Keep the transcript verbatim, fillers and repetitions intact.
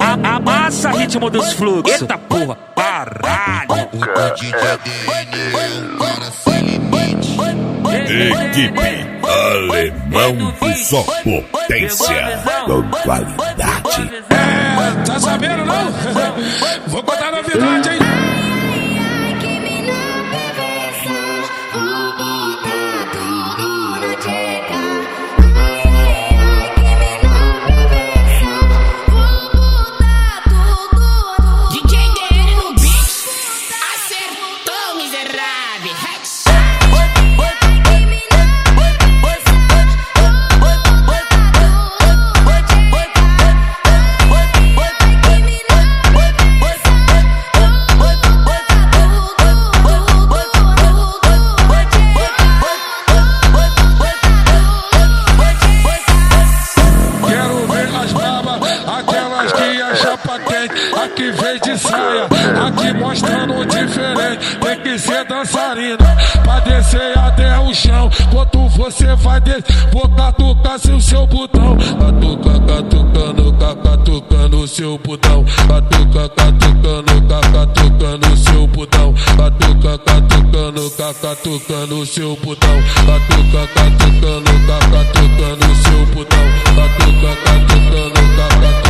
Amassa ritmo dos fluxos. Eita porra, caralho. Equipe Alemão de só potência com qualidade. É, tá sabendo não? Vou contar novidade, hein? Aqui vem de saia, aqui mostrando diferente. Tem que ser dançarina pra descer até o chão. Quanto você vai descer, vou catucar seu, seu botão. Catuca, catucando, catucando seu botão. Catuca, catucando, catucando seu botão. Catuca, catucando, catucando seu botão. Catuca, catucando, catucando seu botão. Catuca, catucando, catucando.